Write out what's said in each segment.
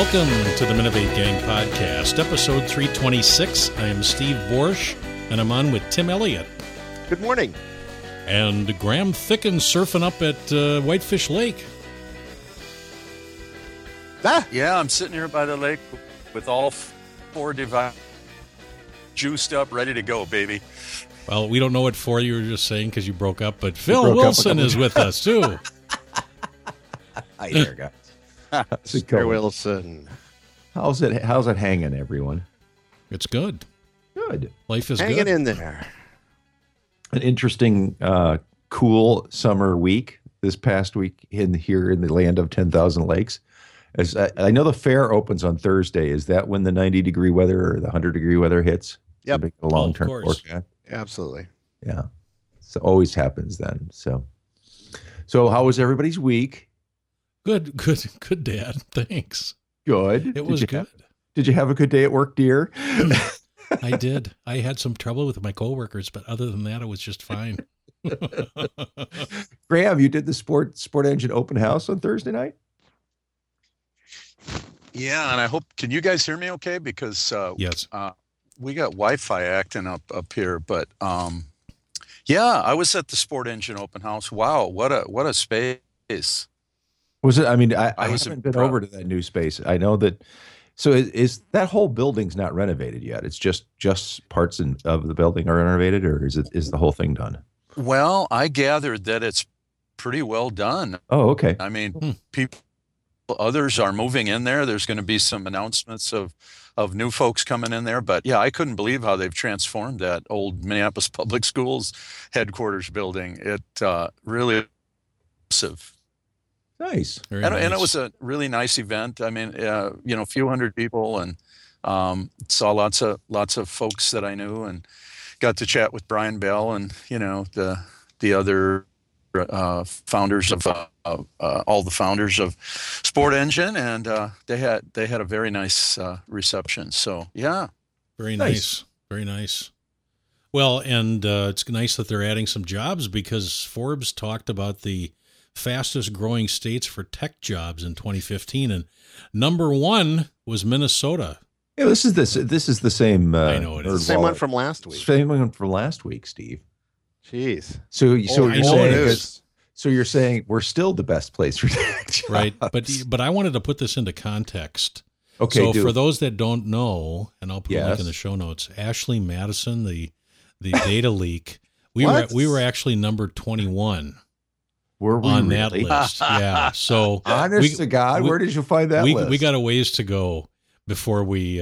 Welcome to the Minovate Gang Podcast, episode 326. I am Steve Borsch, and I'm on with Tim Elliott. Good morning. And Graham Thicken surfing up at Whitefish Lake. Yeah, I'm sitting here by the lake with all four devices juiced up, ready to go, baby. Well, we don't know what for you were just saying because you broke up, but Phil Wilson is with us, too. Hi there, guys. Mr. Wilson. How's it hanging, everyone? It's good. Good. Life is hanging good. in there. An interesting, cool summer week this past week here in the land of 10,000 lakes. As I know the fair opens on Thursday. Is that when the 90-degree weather or the 100-degree weather hits? Yep. A long-term forecast. Absolutely. Yeah. So always happens then. So how was everybody's week? Good, Dad. Thanks. Good. It was good. Did you have a good day at work, dear? I did. I had some trouble with my coworkers, but other than that, it was just fine. Graham, you did the Sport Engine open house on Thursday night? Yeah, and I hope, can you guys hear me okay? Because yes, we got Wi-Fi acting up here, but yeah, I was at the Sport Engine open house. Wow, what a space. Was it? I mean, I was haven't been over to that new space. I know that. So is that whole building's not renovated yet? It's just parts of the building are renovated, or is the whole thing done? Well, I gathered that it's pretty well done. Oh, okay. I mean, others are moving in there. There's going to be some announcements of new folks coming in there. But yeah, I couldn't believe how they've transformed that old Minneapolis Public Schools headquarters building. It really impressive. Nice. And it was a really nice event. I mean, a few hundred people, and saw lots of folks that I knew, and got to chat with Brian Bell and the other founders of all the founders of Sport Engine, and they had a very nice reception. So yeah, very nice, very nice. Well, and it's nice that they're adding some jobs because Forbes talked about the fastest growing states for tech jobs in 2015, and number one was Minnesota. Yeah, this is the same. I know it is. Same one from last week. Same one from last week, Steve. Jeez. So you're saying we're still the best place for tech jobs. Right? But I wanted to put this into context. Okay. So for those that don't know, and I'll put a link in the show notes, Ashley Madison, the data leak, we were actually number 21. Were we on really? that list? Yeah. So honest to God, where did you find that list? We got a ways to go before we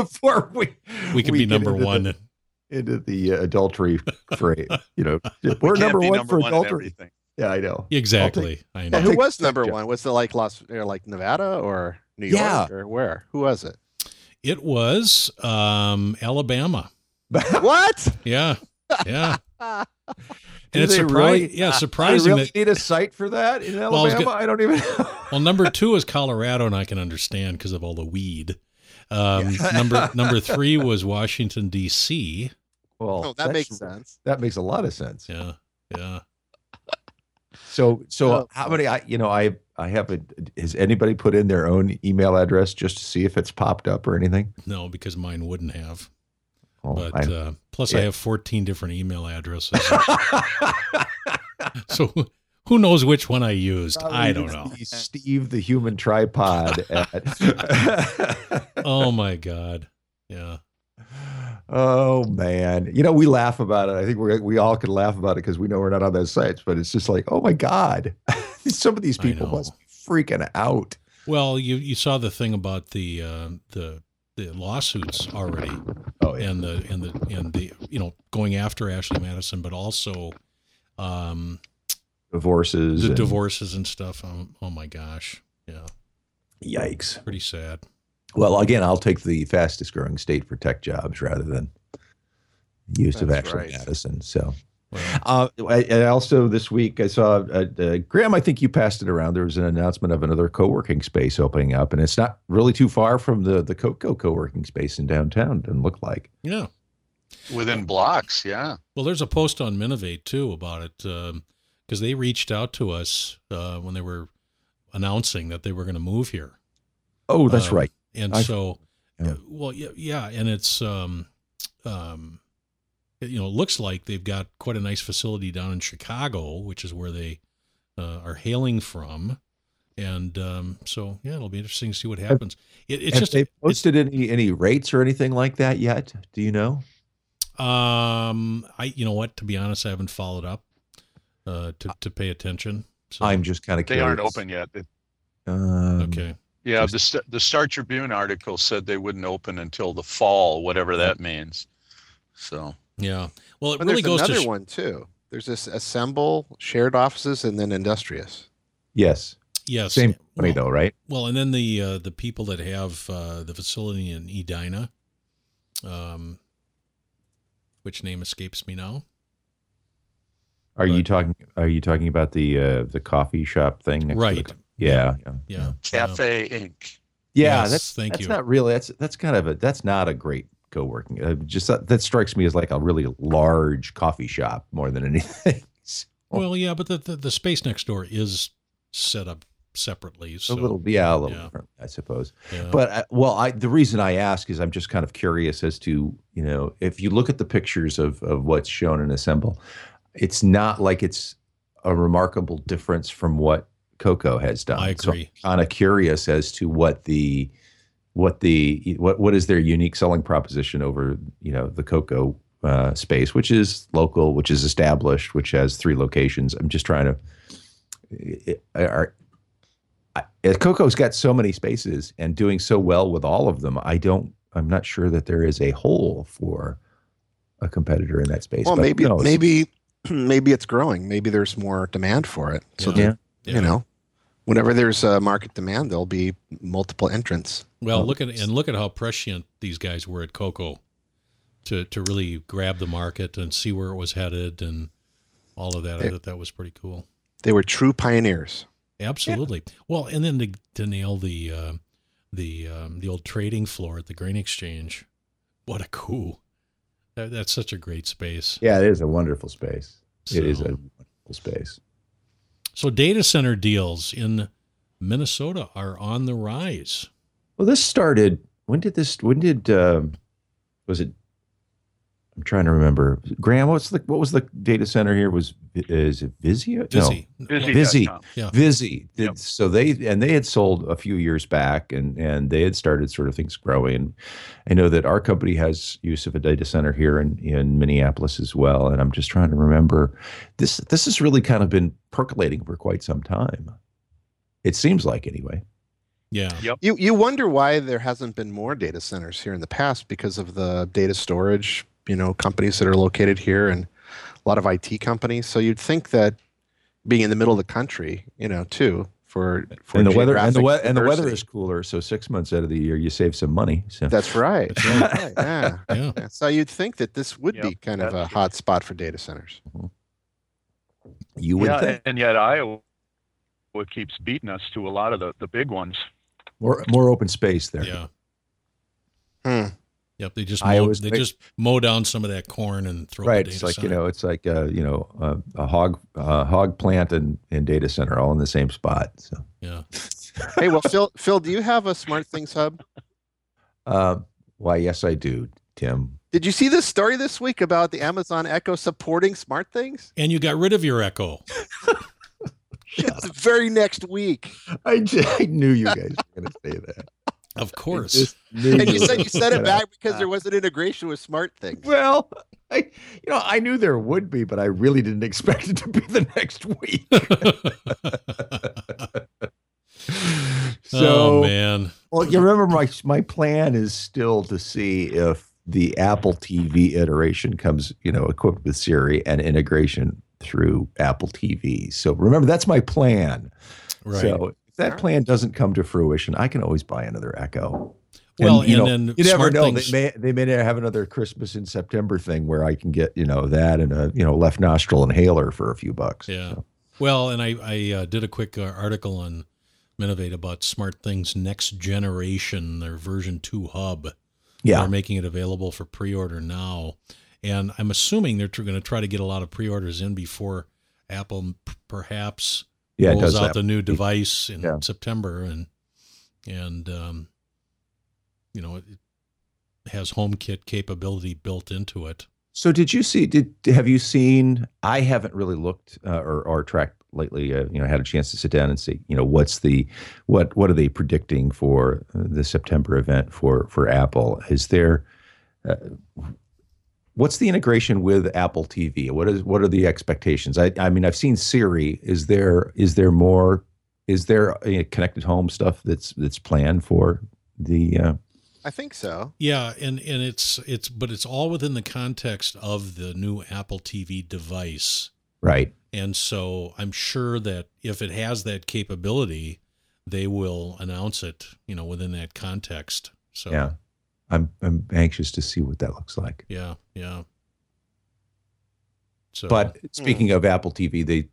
can be number one into the adultery fray. We're number one for adultery. Yeah, I know. Exactly. I know. Who was number one? Was it like Nevada or New York or where? Who was it? It was Alabama. What? Yeah. Yeah. And it's surprising. They really need a site for that in Alabama? I don't even know. Well, number 2 is Colorado, and I can understand because of all the weed. Number 3 was Washington, D.C. Well, that makes sense. That makes a lot of sense. Yeah, yeah. So how many? I haven't. Has anybody put in their own email address just to see if it's popped up or anything? No, because mine wouldn't have. Oh, but plus, I have 14 different email addresses. So who knows which one I used? I don't know. Steve, the human tripod. Oh my God! Yeah. Oh man, we laugh about it. I think we all can laugh about it because we know we're not on those sites. But it's just like, oh my God, some of these people must be freaking out. Well, you saw the thing about the lawsuits already. Oh, yeah. And the going after Ashley Madison, but also divorces and stuff. Oh my gosh. Yeah. Yikes. Pretty sad. Well, again, I'll take the fastest growing state for tech jobs rather than use of Ashley Madison. So, I also this week I saw Graham. I think you passed it around. There was an announcement of another co-working space opening up, and it's not really too far from the Coco co-working space in downtown. Doesn't look like. Yeah, within blocks. Yeah. Well, there's a post on Minovate too about it because they reached out to us when they were announcing that they were going to move here. Oh, that's right. And well, yeah, and it's it looks like they've got quite a nice facility down in Chicago, which is where they are hailing from. And so, yeah, it'll be interesting to see what happens. Have they posted any rates or anything like that yet? Do you know? You know what? To be honest, I haven't followed up to pay attention. So. I'm just kind of curious. They aren't open yet. Okay. Yeah, the Star Tribune article said they wouldn't open until the fall, whatever that means. So yeah, well, it but really goes to another one too. There's this Assemble, shared offices, and then Industrious. Yes. Same company though, right? Well, and then the people that have the facility in Edina, which name escapes me now. Are you talking about the coffee shop thing? Right. Yeah. Cafe Inc. Yeah, yes, that's not really that's not a great co-working. Just that strikes me as like a really large coffee shop more than anything. Well, yeah, but the space next door is set up separately. So. A little different, I suppose. Yeah. But the reason I ask is I'm just kind of curious as to, if you look at the pictures of what's shown in Assemble, it's not like it's a remarkable difference from what Coco has done. I agree. So I'm kind of curious as to what is their unique selling proposition over, the Coco space, which is local, which is established, which has 3 locations. I'm just trying to. Coco's got so many spaces and doing so well with all of them. I'm not sure that there is a hole for a competitor in that space. Well, maybe it's growing. Maybe there's more demand for it. So whenever there's a market demand, there'll be multiple entrants. Well, look at how prescient these guys were at Coco to really grab the market and see where it was headed and all of that. I thought that was pretty cool. They were true pioneers. Absolutely. Yeah. Well, and then to nail the old trading floor at the Grain Exchange, what a coup! That's such a great space. Yeah, it is a wonderful space. It is a wonderful space. So data center deals in Minnesota are on the rise. Well, this started. When did was it? I'm trying to remember. Graham, what was the data center here? Is it Vizio? Vizzy. No. Vizzy. Yeah. Vizzy. Yep. So they had sold a few years back and they had started sort of things growing. And I know that our company has use of a data center here in Minneapolis as well. And I'm just trying to remember. This has really kind of been percolating for quite some time. It seems like anyway. Yeah. Yep. You wonder why there hasn't been more data centers here in the past because of the data storage companies that are located here and a lot of IT companies. So you'd think that being in the middle of the country, too, for and the weather is cooler. So 6 months out of the year, you save some money. So that's right. Yeah. Yeah. So you'd think that this would be kind of a hot spot for data centers. You would think. And yet Iowa keeps beating us to a lot of the big ones. More open space there. Yeah. Yep, they just mow down some of that corn and throw right. The data It's like center. it's like a hog plant and data center all in the same spot. So yeah. Hey, well, Phil, do you have a SmartThings hub? Why, yes, I do, Tim. Did you see this story this week about the Amazon Echo supporting SmartThings? And you got rid of your Echo. It's the very next week. I knew you guys were going to say that. Of course. And you said it back because there was an integration with SmartThings. Well, I knew there would be, but I really didn't expect it to be the next week. So, oh man. Well, you remember my plan is still to see if the Apple TV iteration comes, equipped with Siri and integration through Apple TV. So remember, that's my plan. Right. So if that plan doesn't come to fruition, I can always buy another Echo. Well, and then you never know. SmartThings, They may have another Christmas in September thing where I can get that and a left nostril inhaler for a few bucks. Yeah. So. Well, and I did a quick article on Minovate about SmartThings next generation, their version 2 hub. Yeah. They're making it available for pre-order now. And I'm assuming they're going to try to get a lot of pre-orders in before Apple perhaps rolls out the new device in September. And and it has HomeKit capability built into it. So have you seen, I haven't really looked or tracked lately, had a chance to sit down and see, what are they predicting for the September event for Apple? Is there, what's the integration with Apple TV? What are the expectations? I mean, I've seen Siri. Is there connected home stuff that's planned for the, I think so. Yeah, and it's all within the context of the new Apple TV device. Right. And so I'm sure that if it has that capability, they will announce it, within that context. So yeah, I'm anxious to see what that looks like. Yeah. So, but speaking of Apple TV,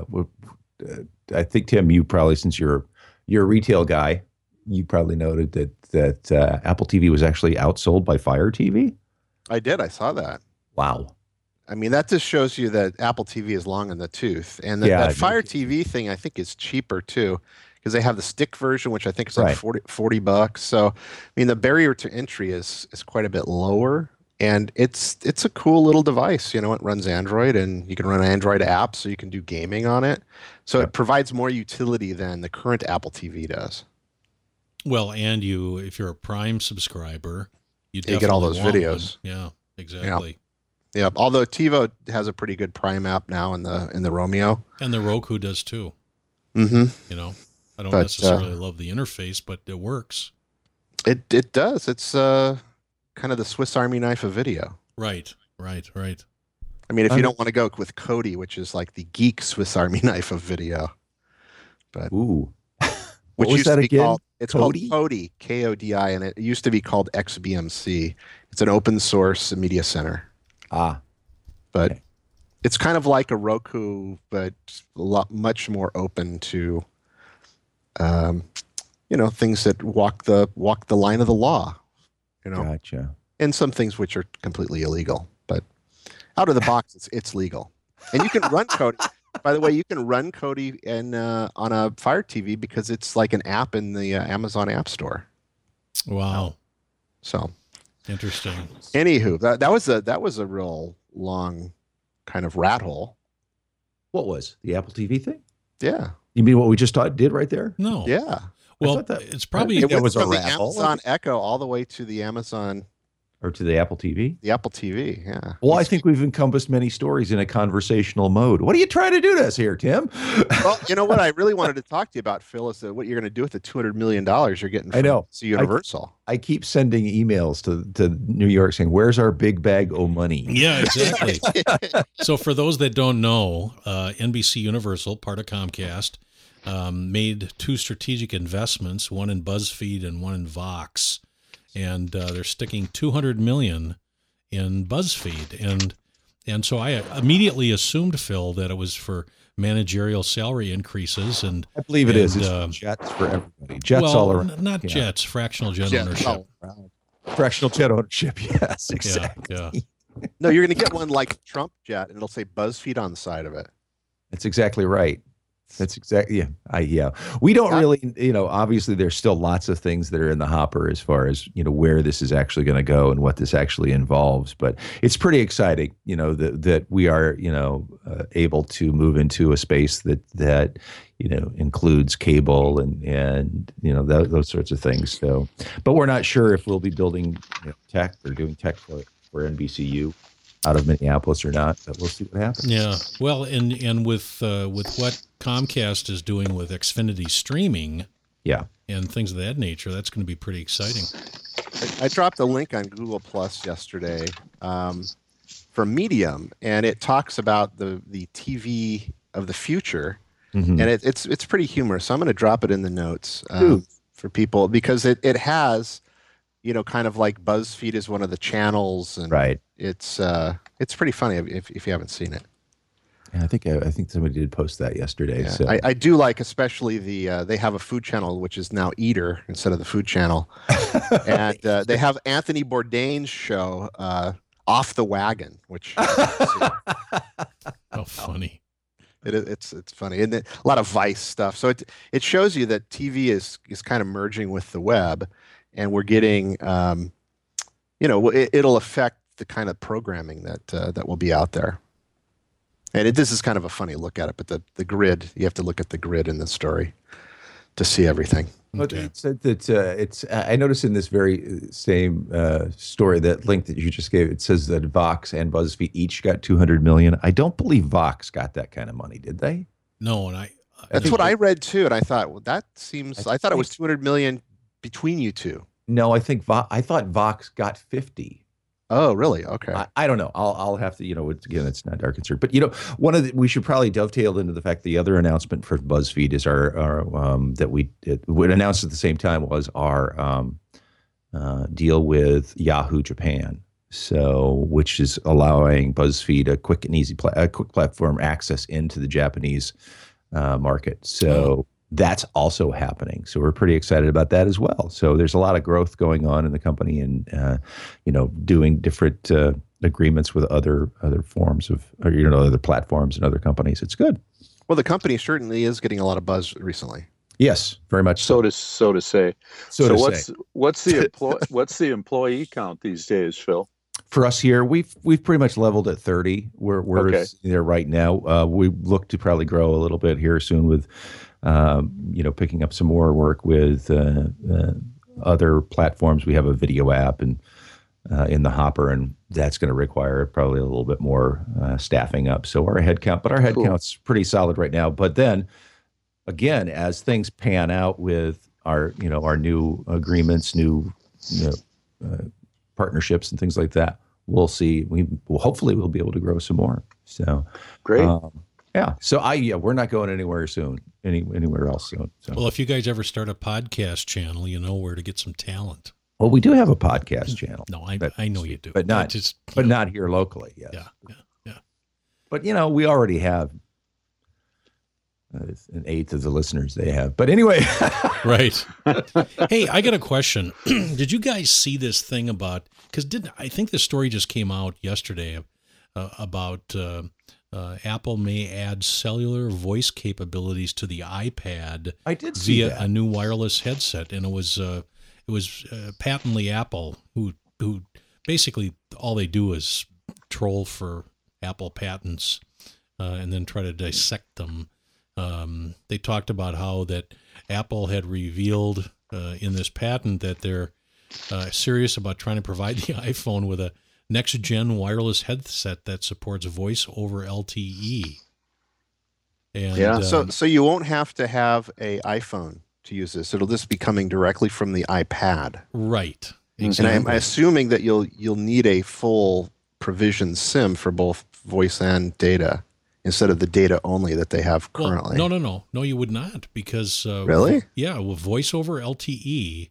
I think, Tim, you probably, since you're a retail guy, you probably noted that Apple TV was actually outsold by Fire TV. I did. I saw that. Wow. I mean, that just shows you that Apple TV is long in the tooth. And that Fire TV thing, I think, is cheaper, too, because they have the stick version, which I think is like $40. So, I mean, the barrier to entry is quite a bit lower. And it's a cool little device. It runs Android, and you can run Android apps, so you can do gaming on it. So it provides more utility than the current Apple TV does. Well, and if you're a Prime subscriber, you get all those videos. One. Yeah, exactly. Yeah. Although TiVo has a pretty good Prime app now in the Romeo, and the Roku does too. Mm-hmm. I don't necessarily love the interface, but it works. It does. It's kind of the Swiss Army knife of video. Right. I mean, if you don't want to go with Kodi, which is like the geek Swiss Army knife of video, but what was that again? It's called Kodi, Kodi, and it used to be called XBMC. It's an open source media center. But it's kind of like a Roku, but much more open to, things that walk the line of the law. Gotcha. And some things which are completely illegal, but out of the box, it's legal, and you can run Kodi. By the way, you can run Kodi on a Fire TV because it's like an app in the Amazon App Store. Wow. So interesting. Anywho, that was a real long kind of rat hole. What was the Apple TV thing? Yeah. You mean what we just did right there? No. Yeah. Well, it's probably it was from the Amazon Echo all the way to the Amazon. Or to the Apple TV? The Apple TV, yeah. Well, I think we've encompassed many stories in a conversational mode. What are you trying to do to us here, Tim? Well, you know what I really wanted to talk to you about, Phil, is what you're going to do with the $200 million you're getting from Universal. I keep sending emails to New York saying, where's our big bag of money? Yeah, exactly. So for those that don't know, NBC Universal, part of Comcast, made two strategic investments, one in BuzzFeed and one in Vox. And they're sticking $200 million in BuzzFeed, and so I immediately assumed, Phil, that it was for managerial salary increases, and I believe it is. It's jets for everybody. Jets all around. Not jets, fractional jet ownership. Fractional jet ownership. Yes, exactly. Yeah. No, you're going to get one like Trump jet, and it'll say BuzzFeed on the side of it. That's exactly right. That's exactly, yeah. We don't really, obviously there's still lots of things that are in the hopper as far as, where this is actually going to go and what this actually involves. But it's pretty exciting, that we are, able to move into a space that includes cable and those sorts of things. So, but we're not sure if we'll be building tech or doing tech for NBCU out of Minneapolis or not, but we'll see what happens. Yeah. Well, and with what Comcast is doing with Xfinity streaming, and things of that nature, that's going to be pretty exciting. I dropped a link on Google Plus yesterday for Medium, and it talks about the TV of the future, and it's pretty humorous. So I'm going to drop it in the notes for people because it has, kind of like BuzzFeed is one of the channels, and it's pretty funny if you haven't seen it. Yeah, I think somebody did post that yesterday. Yeah, so I do like especially they have a food channel which is now Eater instead of the Food Channel, and they have Anthony Bourdain's show Off the Wagon, which funny. It's funny, and a lot of Vice stuff. So it shows you that TV is kind of merging with the web, and we're getting it'll affect the kind of programming that will be out there. And this is kind of a funny look at it, but the grid, you have to look at the grid in the story to see everything. Okay. It's I noticed in this very same story, that link that you just gave, it says that Vox and BuzzFeed each got 200 million. I don't believe Vox got that kind of money, did they? No, and that's what I read too, and I thought, well, that seems. I thought it was 200 million between you two. No, I thought Vox got 50. Oh, really? Okay. I don't know. I'll have to, again, it's not our concern. But, we should probably dovetail into the fact the other announcement for BuzzFeed is our that we announced at the same time was our deal with Yahoo Japan. So, which is allowing BuzzFeed a quick and easy, quick platform access into the Japanese market. So that's also happening. So we're pretty excited about that as well. So there's a lot of growth going on in the company, and doing different agreements with other forms of, other platforms and other companies. It's good. Well, the company certainly is getting a lot of buzz recently. Yes, very much so. So to say. So what's the employee count these days, Phil? For us here, we've pretty much leveled at 30. We're okay there right now. We look to probably grow a little bit here soon with picking up some more work with other platforms. We have a video app and in the hopper, and that's going to require probably a little bit more staffing up. So our headcount's pretty solid right now. But then again, as things pan out with our new agreements, new partnerships and things like that, we'll see. Hopefully we'll be able to grow some more. So great. Yeah. So we're not going anywhere soon, anywhere else soon. So. Well, if you guys ever start a podcast channel, you know where to get some talent. Well, we do have a podcast channel. No, I know you do, but not not here locally. Yes. Yeah. But we already have an eighth of the listeners they have. But anyway, right. Hey, I got a question. Did you guys see this thing about? Because I think this story just came out yesterday about. Apple may add cellular voice capabilities to the iPad. I did see via that. a new wireless headset, and it was patently Apple who basically all they do is troll for Apple patents and then try to dissect them. They talked about how that Apple had revealed in this patent that they're serious about trying to provide the iPhone with a next-gen wireless headset that supports voice over LTE. And, yeah. So you won't have to have a iPhone to use this. It'll just be coming directly from the iPad. Right. Exactly. And I'm assuming that you'll need a full provision SIM for both voice and data instead of the data only that they have currently. Well, no, you would not, because really? Yeah, with voice over LTE,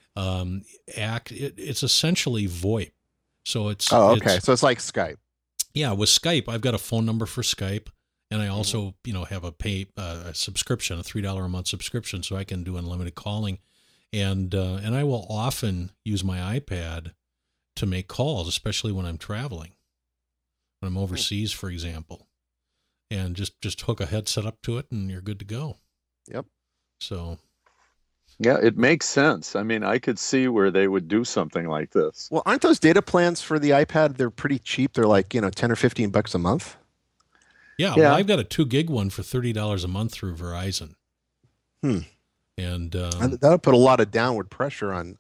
it's essentially VoIP. So it's so it's like Skype. Yeah, with Skype, I've got a phone number for Skype, and I also have a subscription, a $3 a month subscription, so I can do unlimited calling, and I will often use my iPad to make calls, especially when I'm traveling, when I'm overseas, for example, and just hook a headset up to it, and you're good to go. Yep. So. Yeah, it makes sense. I mean, I could see where they would do something like this. Well, aren't those data plans for the iPad? They're pretty cheap. They're like, $10 or $15 a month. Yeah. Well, I've got a 2 gig one for $30 a month through Verizon. And that'll put a lot of downward pressure on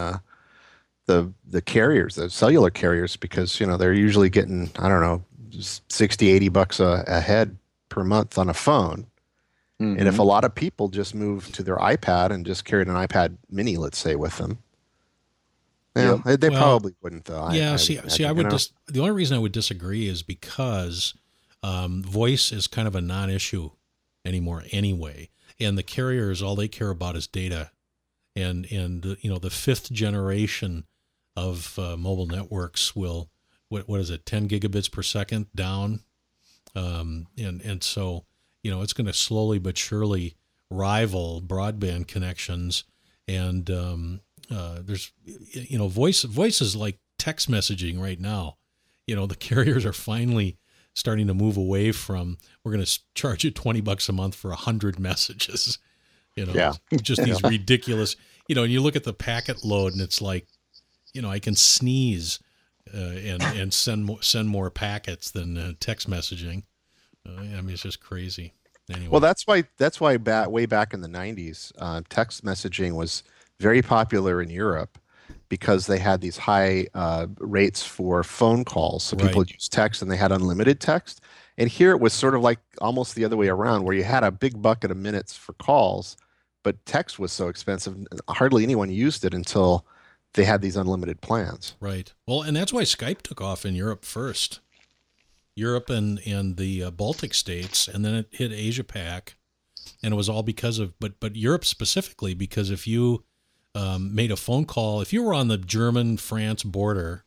the carriers, the cellular carriers, because they're usually getting, $60, $80 a head per month on a phone. Mm-hmm. And if a lot of people just move to their iPad and just carried an iPad mini, let's say, with them, they probably wouldn't, though. I would the only reason I would disagree is because voice is kind of a non-issue anymore anyway, and the carriers, all they care about is data, and the fifth generation of mobile networks will, what is it, 10 gigabits per second down, and so. It's going to slowly but surely rival broadband connections, and there's, voice is like text messaging right now. The carriers are finally starting to move away from, we're going to charge you $20 a month for 100 messages, just these ridiculous, and you look at the packet load and it's like, I can sneeze and send more packets than text messaging. It's just crazy. Anyway. Well, that's why way back in the 90s, text messaging was very popular in Europe because they had these high rates for phone calls. So people would use text and they had unlimited text. And here it was sort of like almost the other way around, where you had a big bucket of minutes for calls, but text was so expensive, hardly anyone used it until they had these unlimited plans. Right. Well, and that's why Skype took off in Europe first. Europe and the Baltic states, and then it hit Asia Pac, and it was all because of, but Europe specifically, because if you made a phone call, if you were on the Germany-France border,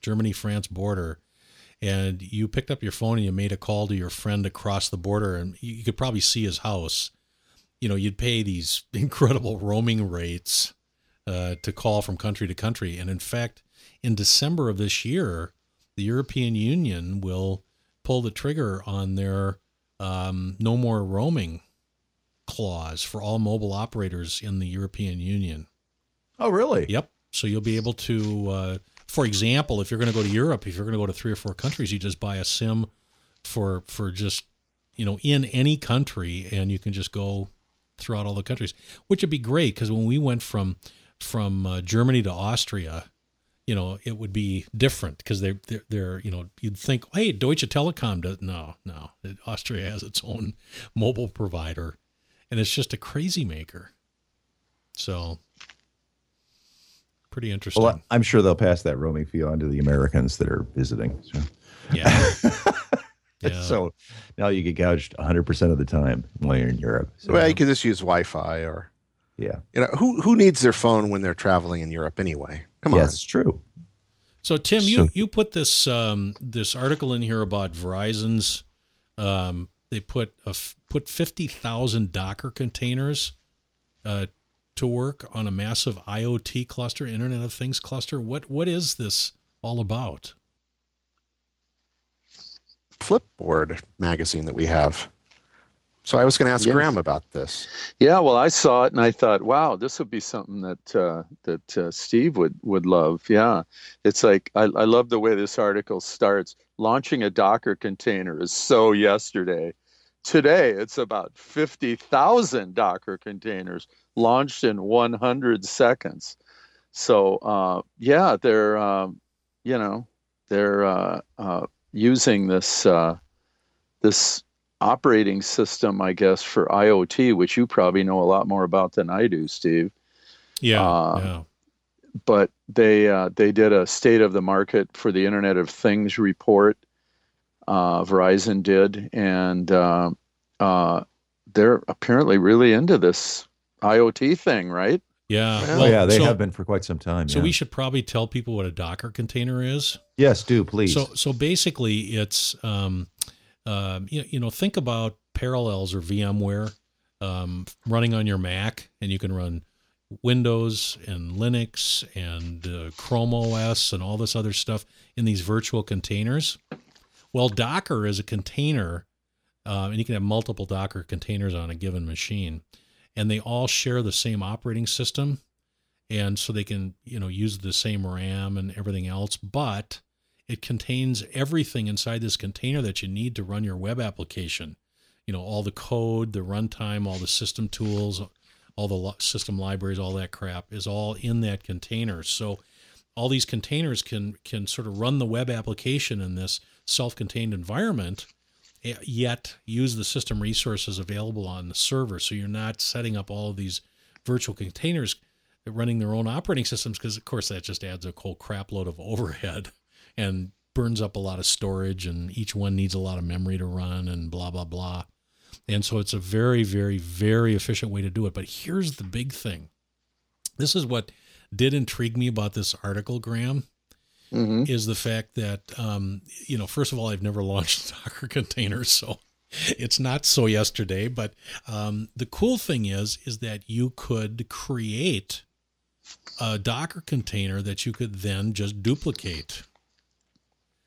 and you picked up your phone and you made a call to your friend across the border, and you could probably see his house, you'd pay these incredible roaming rates to call from country to country. And in fact, in December of this year, the European Union will pull the trigger on their no more roaming clause for all mobile operators in the European Union. Oh, really? Yep. So you'll be able to, for example, if you're going to go to Europe, if you're going to go to 3 or 4 countries, you just buy a SIM for just, in any country, and you can just go throughout all the countries, which would be great, because when we went from Germany to Austria, it would be different, because they're you'd think, hey, Deutsche Telekom does. No, Austria has its own mobile provider, and it's just a crazy maker. So pretty interesting. Well, I'm sure they'll pass that roaming fee on to the Americans that are visiting. So. Yeah. So now you get gouged 100% of the time while you're in Europe. So, well, you can just use Wi-Fi or. Yeah. Who needs their phone when they're traveling in Europe anyway? Come on. Yes, it's true. So Tim, you put this this article in here about Verizon's. They put 50,000 Docker containers to work on a massive IoT cluster, Internet of Things cluster. What is this all about? Flipboard magazine that we have. So I was going to ask Graham about this. Yeah, well, I saw it and I thought, wow, this would be something that Steve would love. Yeah, it's like I love the way this article starts. Launching a Docker container is so yesterday. Today, it's about 50,000 Docker containers launched in 100 seconds. So they're using this operating system, I guess, for IoT, which you probably know a lot more about than I do, Steve. Yeah. But they did a state of the market for the Internet of Things report. Verizon did, and they're apparently really into this IoT thing, right? Yeah. Well, they have been for quite some time. So we should probably tell people what a Docker container is. Yes, do please. So basically, it's think about Parallels or VMware running on your Mac, and you can run Windows and Linux and Chrome OS and all this other stuff in these virtual containers. Well, Docker is a container, and you can have multiple Docker containers on a given machine, and they all share the same operating system, and so they can use the same RAM and everything else, but it contains everything inside this container that you need to run your web application. All the code, the runtime, all the system tools, all the system libraries, all that crap is all in that container. So all these containers can sort of run the web application in this self-contained environment, yet use the system resources available on the server. So you're not setting up all of these virtual containers running their own operating systems, because, of course, that just adds a whole crap load of overhead and burns up a lot of storage, and each one needs a lot of memory to run and blah, blah, blah. And so it's a very, very, very efficient way to do it. But here's the big thing. This is what did intrigue me about this article, Graham, is the fact that, first of all, I've never launched Docker containers, so it's not so yesterday. But the cool thing is that you could create a Docker container that you could then just duplicate.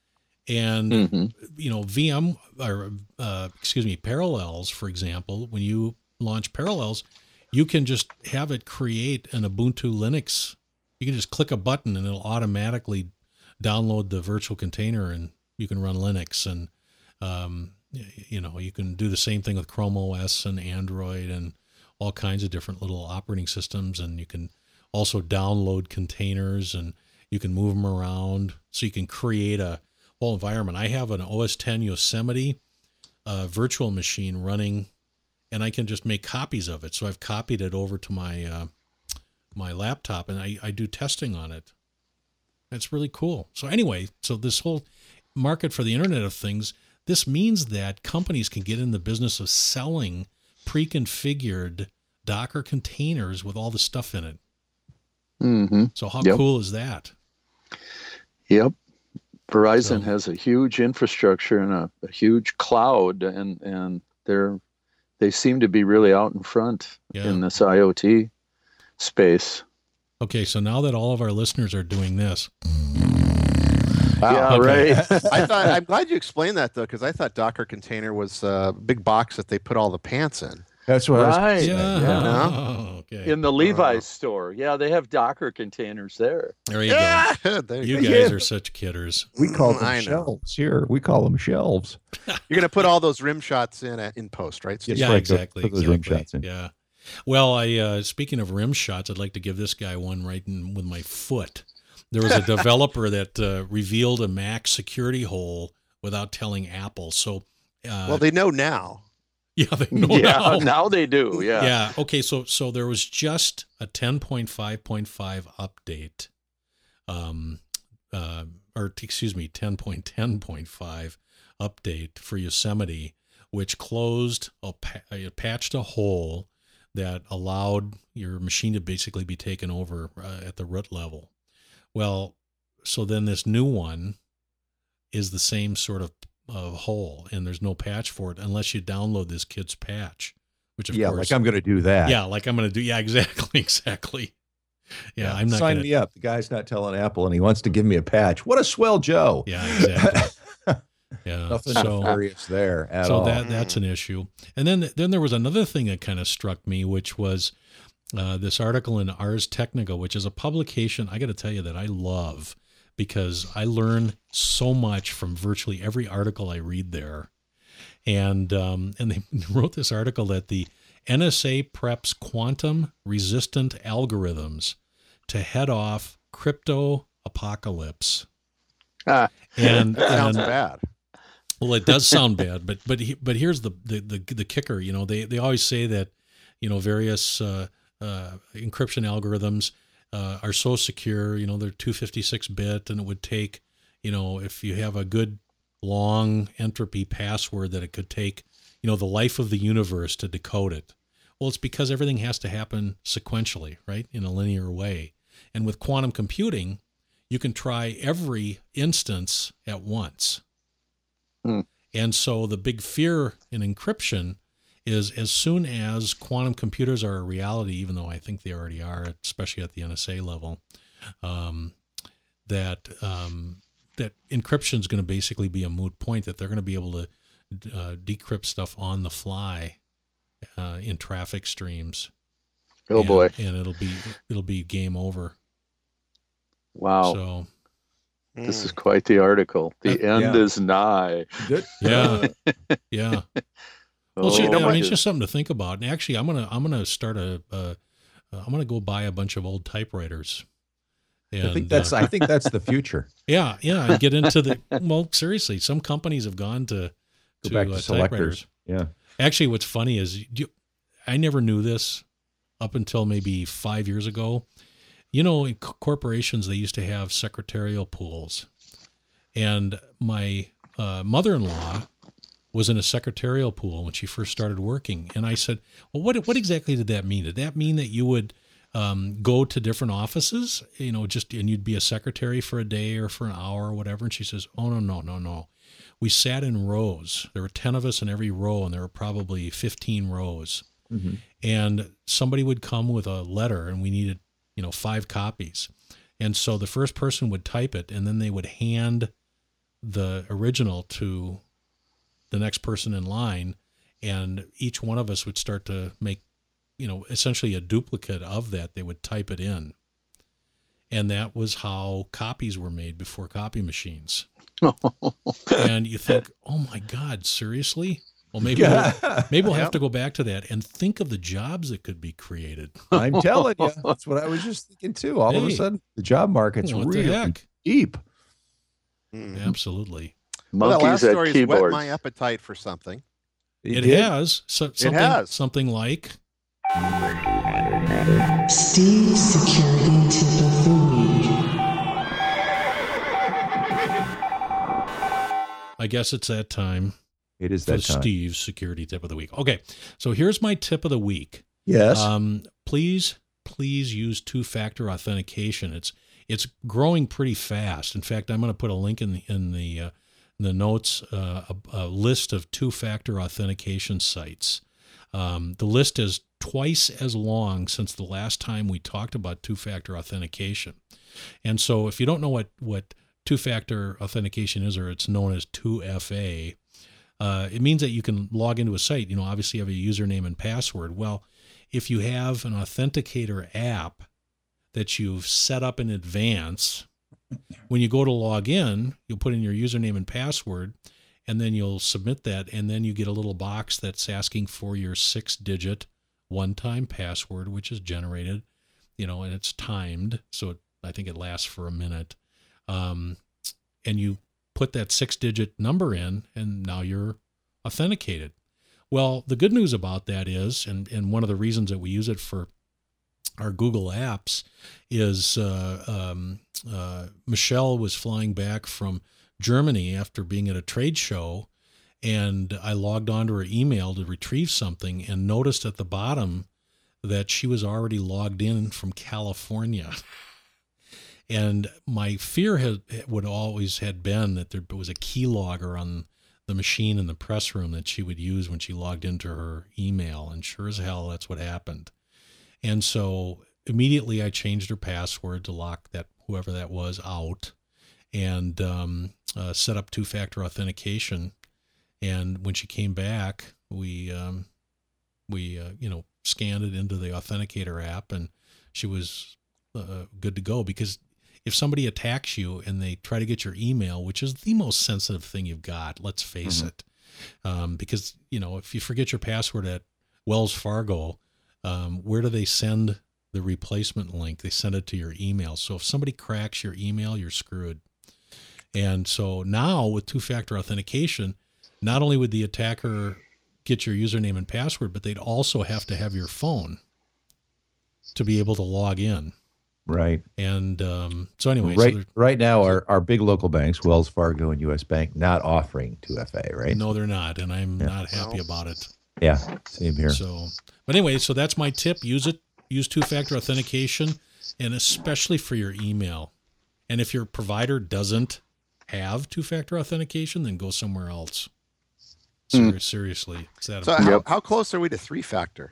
And, VM or, Parallels, for example, when you launch Parallels, you can just have it create an Ubuntu Linux. You can just click a button and it'll automatically download the virtual container and you can run Linux. And, you can do the same thing with Chrome OS and Android and all kinds of different little operating systems. And you can also download containers and you can move them around. So you can create a whole environment. I have an OS X Yosemite virtual machine running, and I can just make copies of it. So I've copied it over to my my laptop, and I do testing on it. That's really cool. So anyway, so this whole market for the Internet of Things, this means that companies can get in the business of selling pre-configured Docker containers with all the stuff in it. Mm-hmm. So how cool is that? Yep. Verizon has a huge infrastructure and a huge cloud, and they seem to be really out in front in this IoT space. Okay, so now that all of our listeners are doing this. Wow. Yeah, right. I'm glad you explained that, though, because I thought Docker Container was a big box that they put all the pants in. That's what I was saying. No? Okay. In the Levi's store. Yeah, they have Docker containers there. There you go. You guys are such kidders. We call them shelves here. We call them shelves. You're going to put all those rim shots in post, right? Steve? Yeah, exactly. Put those rim shots in. Yeah. Well, speaking of rim shots, I'd like to give this guy one right in with my foot. There was a developer that revealed a Mac security hole without telling Apple. So, well, they know now. Yeah, they know now. Now they do. Yeah. Yeah. Okay. So there was just a 10.5.5 update, 10.10.5 update for Yosemite, which closed it patched a hole that allowed your machine to basically be taken over at the root level. Well, so then this new one is the same sort of hole, and there's no patch for it unless you download this kid's patch, which of course, like I'm going to do that. Yeah, like I'm going to do. Yeah, exactly. Yeah, I'm not sign me up. The guy's not telling Apple, and he wants to give me a patch. What a swell Joe! Yeah, exactly. Yeah, nothing nefarious there at all. So that's an issue. And then there was another thing that kind of struck me, which was this article in Ars Technica, which is a publication I got to tell you that I love, because I learn so much from virtually every article I read there. And they wrote this article that the NSA preps quantum-resistant algorithms to head off crypto apocalypse. And sounds bad. Well, it does sound bad, but here's the kicker. You know, they always say that, you know, various encryption algorithms are so secure, you know, they're 256-bit, and it would take, you know, if you have a good long entropy password, that it could take, you know, the life of the universe to decode it. Well, it's because everything has to happen sequentially, right, in a linear way. And with quantum computing, you can try every instance at once. And so the big fear in encryption is, as soon as quantum computers are a reality, even though I think they already are, especially at the NSA level, that encryption is going to basically be a moot point, that they're going to be able to decrypt stuff on the fly in traffic streams. Oh boy! And it'll be game over. Wow. So this is quite the article. The end is nigh. Yeah. Yeah. Well, it's just something to think about. And actually, I'm gonna start I'm gonna go buy a bunch of old typewriters. And, I think that's the future. Yeah, and get into the. Well, seriously, some companies have gone to back to selectors. Yeah. Actually, what's funny is I never knew this up until maybe 5 years ago. You know, in corporations, they used to have secretarial pools, and my mother-in-law was in a secretarial pool when she first started working. And I said, well, what exactly did that mean? Did that mean that you would go to different offices, you know, and you'd be a secretary for a day or for an hour or whatever? And she says, oh, no. We sat in rows. There were 10 of us in every row, and there were probably 15 rows. Mm-hmm. And somebody would come with a letter, and we needed, 5 copies. And so the first person would type it, and then they would hand the original to the next person in line, and each one of us would start to make, essentially a duplicate of that. They would type it in. And that was how copies were made before copy machines. And you think, oh my God, seriously? Well, maybe we'll have to go back to that and think of the jobs that could be created. I'm telling you, that's what I was just thinking too. All of a sudden, the job market's really deep. Absolutely. Well, that last story has whet keyboards. my appetite for something. It has. Something like Steve's security tip of the week. I guess it's that time. It is that time. Steve's security tip of the week. Okay, so here's my tip of the week. Yes. Please use two-factor authentication. It's growing pretty fast. In fact, I'm going to put a link in the notes, a list of two-factor authentication sites. The list is twice as long since the last time we talked about two-factor authentication. And so if you don't know what two-factor authentication is, or it's known as 2FA, it means that you can log into a site, obviously you have a username and password. Well, if you have an authenticator app that you've set up in advance, when you go to log in, you'll put in your username and password, and then you'll submit that, and then you get a little box that's asking for your 6-digit one-time password, which is generated, and it's timed, so I think it lasts for a minute. And you put that 6-digit number in, and now you're authenticated. Well, the good news about that is, and one of the reasons that we use it for our Google Apps is Michelle was flying back from Germany after being at a trade show, and I logged onto her email to retrieve something and noticed at the bottom that she was already logged in from California. And my fear would always had been that there was a keylogger on the machine in the press room that she would use when she logged into her email, and sure as hell that's what happened. And so immediately I changed her password to lock that whoever that was out, and set up two-factor authentication. And when she came back, we scanned it into the Authenticator app, and she was good to go. Because if somebody attacks you and they try to get your email, which is the most sensitive thing you've got, let's face it, because if you forget your password at Wells Fargo, where do they send the replacement link? They send it to your email. So if somebody cracks your email, you're screwed. And so now with two-factor authentication, not only would the attacker get your username and password, but they'd also have to have your phone to be able to log in. Right. And so anyway. Right now, our big local banks, Wells Fargo and U.S. Bank, not offering 2FA, right? No, they're not. And I'm not happy about it. Yeah, same here. So, but anyway, so that's my tip. Use it. Use two-factor authentication, and especially for your email. And if your provider doesn't have two-factor authentication, then go somewhere else. Seriously. How close are we to three-factor?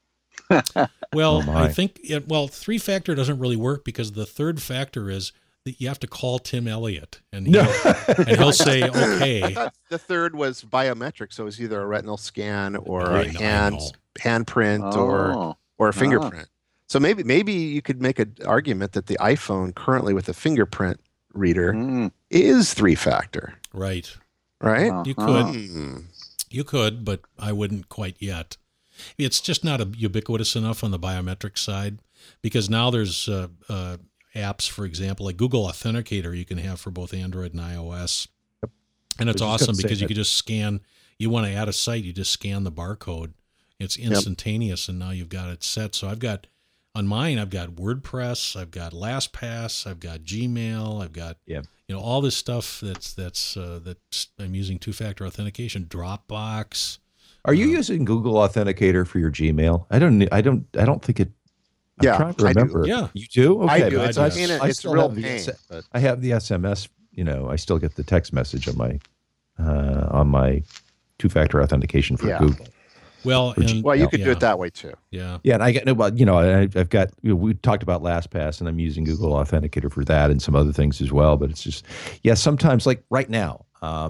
Well, I think, three-factor doesn't really work because the third factor is that you have to call Tim Elliott, and he'll say, okay. I thought the third was biometric, so it was either a retinal scan or a handprint or a fingerprint. So maybe you could make an argument that the iPhone currently with a fingerprint reader is three-factor. Right. Right? You could. You could, but I wouldn't quite yet. It's just not ubiquitous enough on the biometric side, because now there's apps, for example, like Google Authenticator you can have for both Android and iOS. Yep. And it's awesome because you can just scan, you want to add a site, you just scan the barcode. It's instantaneous, and now you've got it set. So on mine, I've got WordPress, I've got LastPass, I've got Gmail, I've got all this stuff that's I'm using two-factor authentication. Dropbox. Are you using Google Authenticator for your Gmail? I don't think it. I'm trying to remember. I do. Yeah, you do. Okay, I do. It's real pain. I have the SMS. I still get the text message on my two-factor authentication for Google. Well, and Well, you could do it that way too. Yeah. Yeah, and I get well, I've got we talked about LastPass, and I'm using Google Authenticator for that and some other things as well. But it's just sometimes like right now,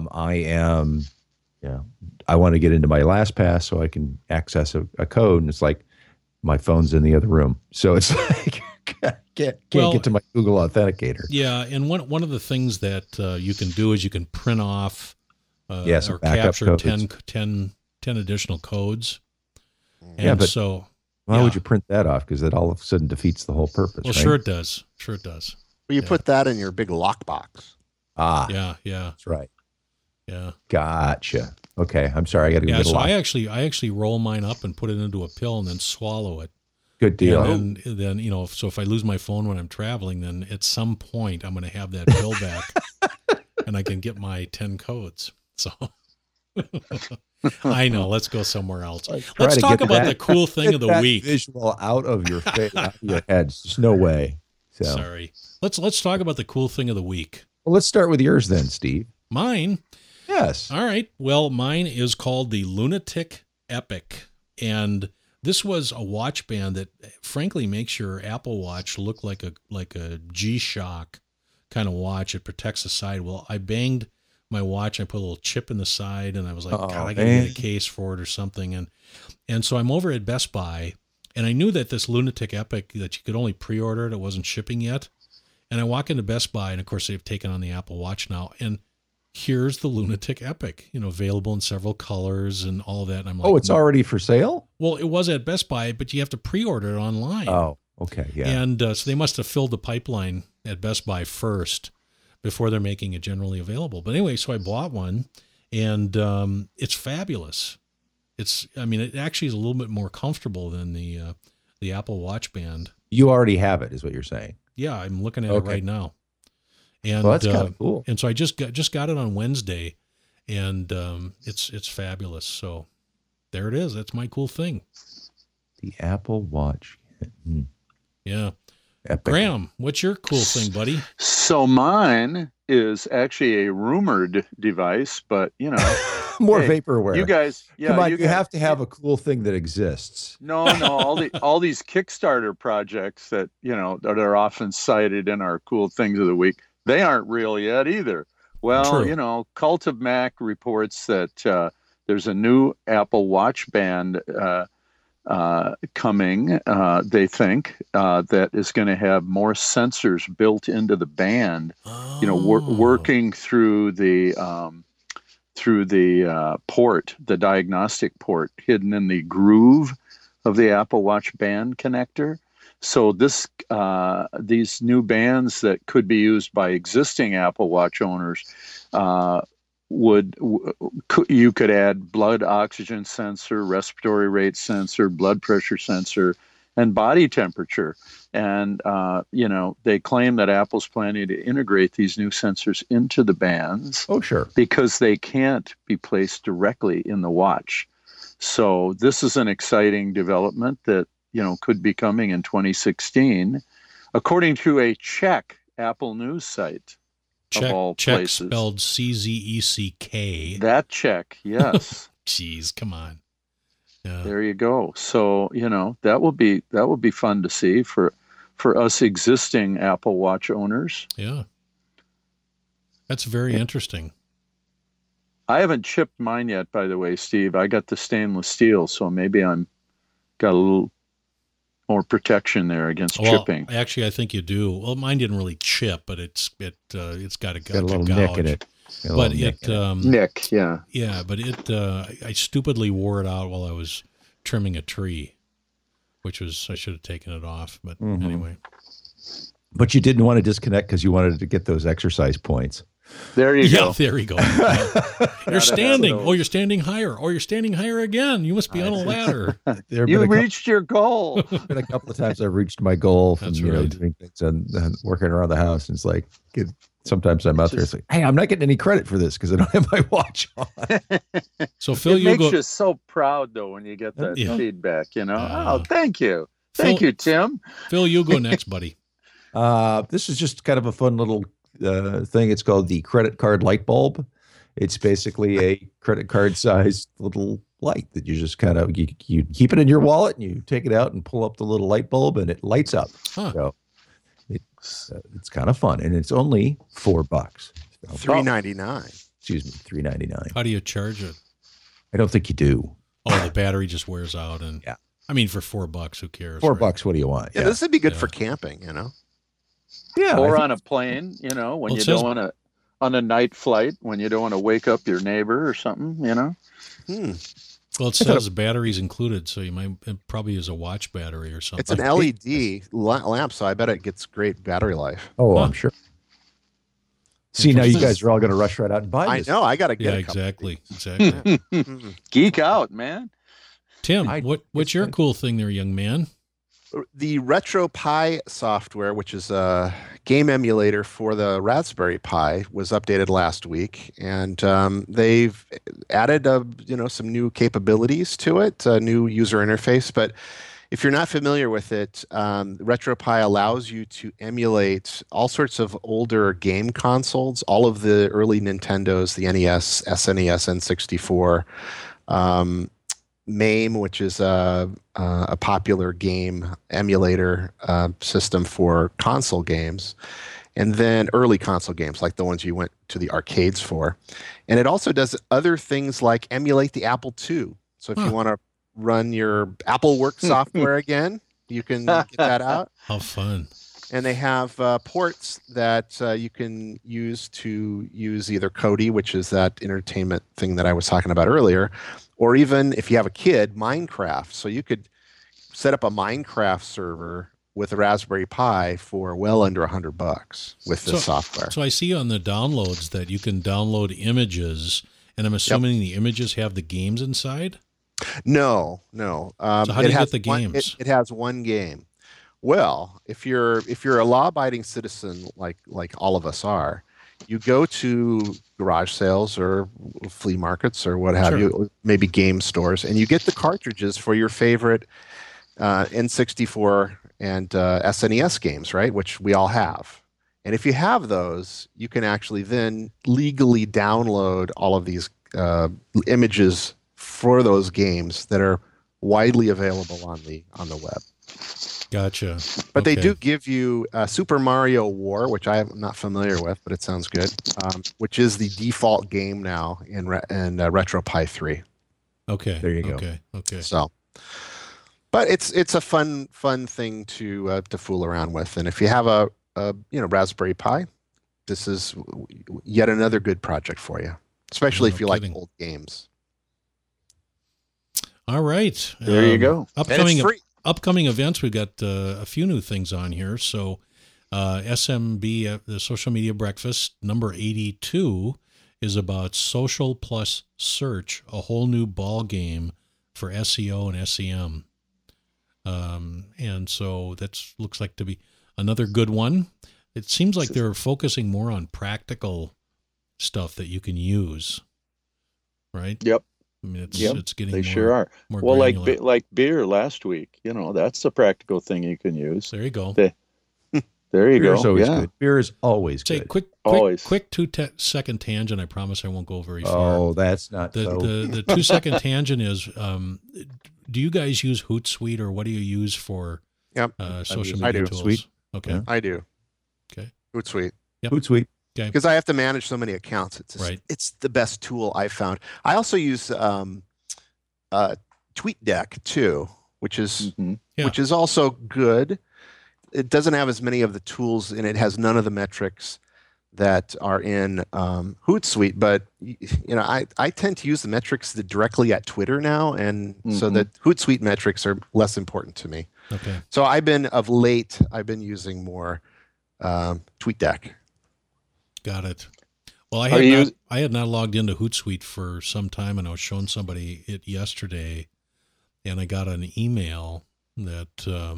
I want to get into my LastPass so I can access a code, and it's like my phone's in the other room, so it's like can't get to my Google Authenticator. Yeah, and one of the things that you can do is you can print off or backup capture codes. 10 additional codes. And Yeah, but so why would you print that off? Because that all of a sudden defeats the whole purpose. Well, right? sure it does. Sure it does. Well, you put that in your big lockbox. Yeah. That's right. Yeah. Gotcha. Okay, I'm sorry. I got to go. Yeah, so I actually roll mine up and put it into a pill and then swallow it. Good deal. And then so if I lose my phone when I'm traveling, then at some point I'm going to have that pill back, and I can get my 10 codes. So I know. Let's go somewhere else. Let's talk about the cool thing of the week. Visual out of your face, out of your head. There's no way. So. Sorry. Let's talk about the cool thing of the week. Well, let's start with yours then, Steve. Mine. Yes. All right. Well, mine is called the Lunatic Epic, and this was a watch band that, frankly, makes your Apple Watch look like a G-Shock kind of watch. It protects the side. Well, I banged my watch. I put a little chip in the side, and I was like, God, I got to get a case for it or something. And so I'm over at Best Buy, and I knew that this Lunatic Epic, that you could only pre-order it. It wasn't shipping yet. And I walk into Best Buy, and, of course, they've taken on the Apple Watch now, and here's the Lunatic Epic, available in several colors and all of that. And I'm like, it's already for sale? Well, it was at Best Buy, but you have to pre-order it online. Oh, okay. Yeah. And so they must have filled the pipeline at Best Buy first before they're making it generally available. But anyway, so I bought one, and it's fabulous. It actually is a little bit more comfortable than the Apple Watch band. You already have it, is what you're saying. Yeah, I'm looking at it right now. And that's kind of cool. And so I just got it on Wednesday, and it's fabulous. So there it is. That's my cool thing. The Apple Watch. Yeah. Epic. Graham, what's your cool thing, buddy? So mine is actually a rumored device, but more vaporware. You guys, come on, you have to have a cool thing that exists. No, all these Kickstarter projects that that are often cited in our cool things of the week, they aren't real yet either. Well, True. Cult of Mac reports that there's a new Apple Watch band coming. They think that is going to have more sensors built into the band. Working through the port, the diagnostic port hidden in the groove of the Apple Watch band connector. So these new bands that could be used by existing Apple Watch owners you could add blood oxygen sensor, respiratory rate sensor, blood pressure sensor, and body temperature. And they claim that Apple's planning to integrate these new sensors into the bands. Oh, sure. Because they can't be placed directly in the watch. So this is an exciting development that could be coming in 2016, according to a Czech Apple news site. Of all places. Spelled CZECK. That Czech, yes. Jeez, come on. Yeah. There you go. So that will be fun to see for us existing Apple Watch owners. Yeah, that's very interesting. I haven't chipped mine yet, by the way, Steve. I got the stainless steel, so maybe I'm got a little more protection there against chipping. Actually, I think you do. Well, mine didn't really chip, but it's got a little gouge nick in it. But Nick, yeah. Yeah, but I stupidly wore it out while I was trimming a tree, I should have taken it off. But anyway. But you didn't want to disconnect because you wanted to get those exercise points. There you go. Yeah, there you go. You're standing. Oh, you're standing higher. Oh, you're standing higher again. You must be on a ladder. You reached your goal. There's been a couple of times I've reached my goal from right. doing things and working around the house. And it's like, sometimes I'm out there. It's like, hey, I'm not getting any credit for this because I don't have my watch on. So Phil, it makes you so proud though when you get that feedback. Oh, thank you, thank you, Tim. Phil, you go next, buddy. This is just kind of a fun little thing. It's called the credit card light bulb. It's basically a credit card sized little light that you just kind of you keep it in your wallet and you take it out and pull up the little light bulb and it lights up. Huh. So it's kind of fun, and it's only $4. So, $3.99. excuse me, $3.99. How do you charge it? I don't think you do. Oh, the battery just wears out, and Yeah. I mean, for $4, who cares? $4. right? What do you want? Yeah, this would be good Yeah. for camping, Yeah. Or I on a plane, when Well, it you says- don't want to, on a night flight, when you don't want to wake up your neighbor or something, Hmm. Well, it says batteries included, so it probably is a watch battery or something. It's an LED lamp, so I bet it gets great battery life. oh, Huh. I'm sure. See, now you guys are all going to rush right out and buy I this. know. I got to Yeah, get a couple. exactly. Mhm. geek out, man. Tim, I- what's it's your good. cool thing there, young man? The RetroPie software, which is a game emulator for the Raspberry Pi, was updated last week, and they've added some new capabilities to it, a new user interface. But if you're not familiar with it, RetroPie allows you to emulate all sorts of older game consoles, all of the early Nintendos, the NES, SNES, N64. MAME, which is a popular game emulator system for console games, and then early console games like the ones you went to the arcades for. And it also does other things like emulate the Apple II. So if you want to run your Apple Work software again, you can get that out. How fun. And they have ports that you can use to use either Kodi, which is that entertainment thing that I was talking about earlier, or even if you have a kid, Minecraft. So you could set up a Minecraft server with a Raspberry Pi for well under $100 with this software. So I see on the downloads that you can download images, and I'm assuming the images have the games inside? No. So how do you get the games? It has one game. Well, if you're a law-abiding citizen like all of us are, you go to garage sales or flea markets or what have you, maybe game stores, and you get the cartridges for your favorite N64 and SNES games, right? Which we all have. And if you have those, you can actually then legally download all of these images for those games that are widely available on the web. Gotcha. But they Okay. do give you Super Mario War, which I am not familiar with, but it sounds good, which is the default game now in RetroPie 3. Okay. There you go. Okay. So, but it's a fun thing to fool around with, and if you have a Raspberry Pi, this is yet another good project for you, especially No if you kidding. like old games. All right. There you go. And it's free. Upcoming events, we've got a few new things on here. So SMB, the Social Media Breakfast, number 82, is about social plus search, a whole new ball game for SEO and SEM. And so that looks like to be another good one. It seems like they're focusing more on practical stuff that you can use, right? Yep. I mean, it's getting They more, sure are. more Well, granular. like beer last week, that's a practical thing you can use. There you go. There you Beer is go. always Yeah. good. Beer is always Say good. quick Always. 2-second tangent. I promise I won't go very far. Oh, that's not so. The 2-second tangent is, do you guys use Hootsuite or what do you use for Yep. social I media do. tools? Hootsuite. Okay. Yeah. I do. Okay. Hootsuite. Yep. Hootsuite. Because I have to manage so many accounts. Right. It's the best tool I've found. I also use TweetDeck too, which is Mhm. Yeah. which is also good. It doesn't have as many of the tools, and it has none of the metrics that are in Hootsuite. But I tend to use the metrics directly at Twitter now, and so Mhm. that Hootsuite metrics are less important to me. Okay. So I've been using more TweetDeck. Got it. Well, I Are had not logged into Hootsuite for some time, and I was showing somebody it yesterday, and I got an email that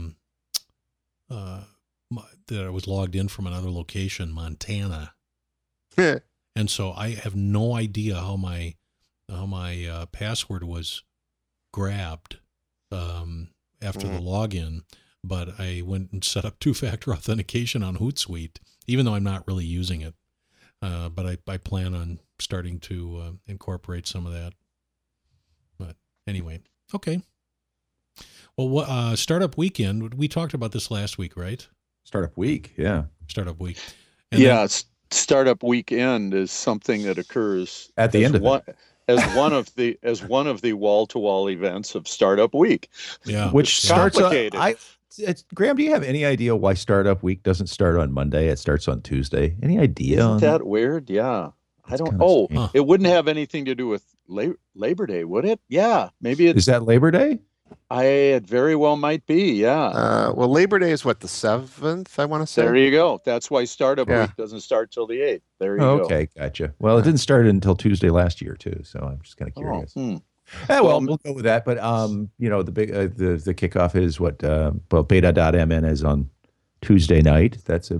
that I was logged in from another location, Montana, and so I have no idea how my password was grabbed after the login. But I went and set up 2-factor authentication on Hootsuite, even though I'm not really using it. But I plan on starting to incorporate some of that. But Anyway, okay. Well, Startup Weekend, we talked about this last week, right? Startup Week, yeah. Startup Week. Startup Weekend is something that occurs at the end of it. As one of the wall-to-wall events of Startup Week. Yeah. Which starts on, Graham, do you have any idea why Startup Week doesn't start on Monday? It starts on Tuesday. Any idea? Isn't that weird? Yeah. I don't. It wouldn't have anything to do with Labor Day, would it? Yeah, maybe it's. Is that Labor Day? It very well might be. Yeah. Well, Labor Day is what, the 7th? I want to say. There you go. That's why Startup Week doesn't start till the 8th. There you go. Okay, gotcha. Well, it didn't start until Tuesday last year too, so I'm just kind of curious. Well, we'll go with that. But the big the kickoff is what beta.mn is on Tuesday night.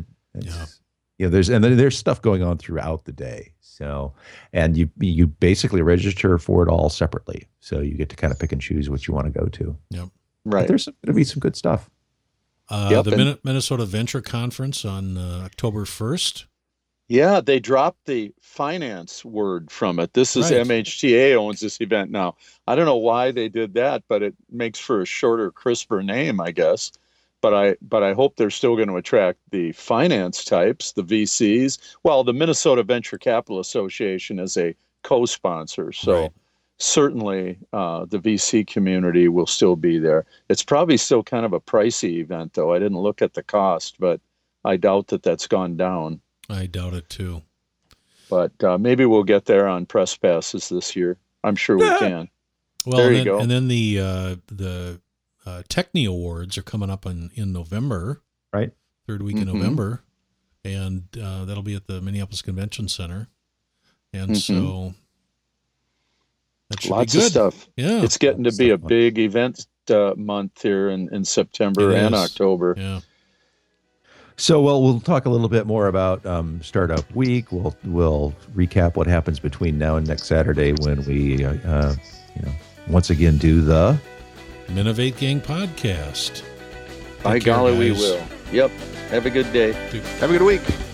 There's stuff going on throughout the day. So, and you basically register for it all separately. So you get to kind of pick and choose what you want to go to. Yep. Right. But there's going to be some good stuff. The Minnesota Venture Conference on October 1st. Yeah, they dropped the finance word from it. This is right. MHTA owns this event now. I don't know why they did that, but it makes for a shorter, crisper name, I guess. But I hope they're still going to attract the finance types, the VCs. Well, the Minnesota Venture Capital Association is a co-sponsor, so certainly the VC community will still be there. It's probably still kind of a pricey event, though. I didn't look at the cost, but I doubt that that's gone down. I doubt it too. But maybe we'll get there on press passes this year. I'm sure we can. Well, there you go. And then the Techni Awards are coming up in November, right? Third week in November, and that'll be at the Minneapolis Convention Center, and so that should lots be good. Of stuff. Yeah, it's getting to be a big event month here in September and October. Yeah. So, we'll talk a little bit more about Startup Week. We'll recap what happens between now and next Saturday when we, once again do the Minovate Gang podcast. By golly, we will. Yep. Have a good day. Have a good week.